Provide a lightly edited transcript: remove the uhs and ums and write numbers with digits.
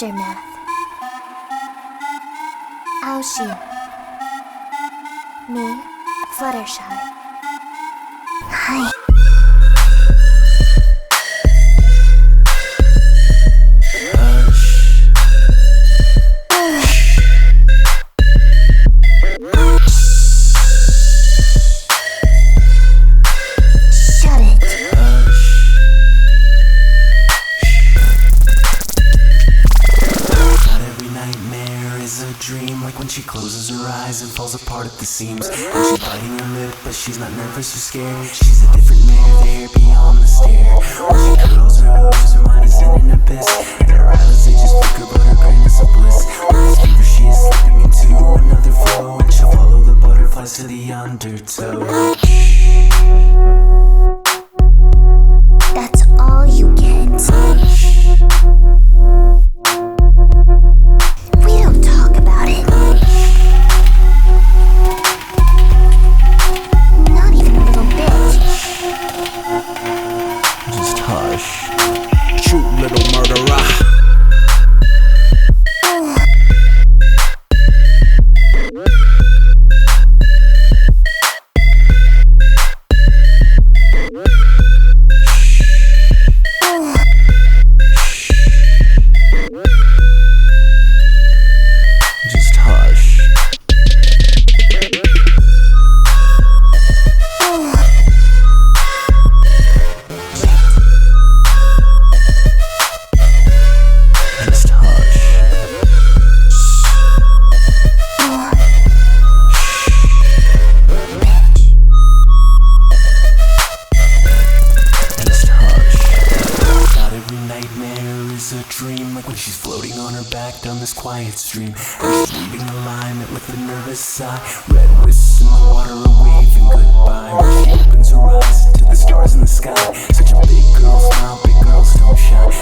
Aftermath. Aoshi. Me, Fluttershy. Hi. Dream, like when she closes her eyes and falls apart at the seams. When she's biting her lip, but she's not nervous or scared. She's a different mare there beyond the stare. When she curls her hooves, her mind is in an abyss, and her eyelids they just flicker, but her brain is a bliss. With this fever she is slipping into another flow, and she'll follow the butterflies to the undertow. That's all you get. Shoot, little murderer. Just hush. A dream, like when she's floating on her back down this quiet stream, and she's leaving alignment with a nervous sigh. Red wisps in the water are waving goodbye, where she opens her eyes to the stars in the sky. Such a big girl smile, big girls don't shine.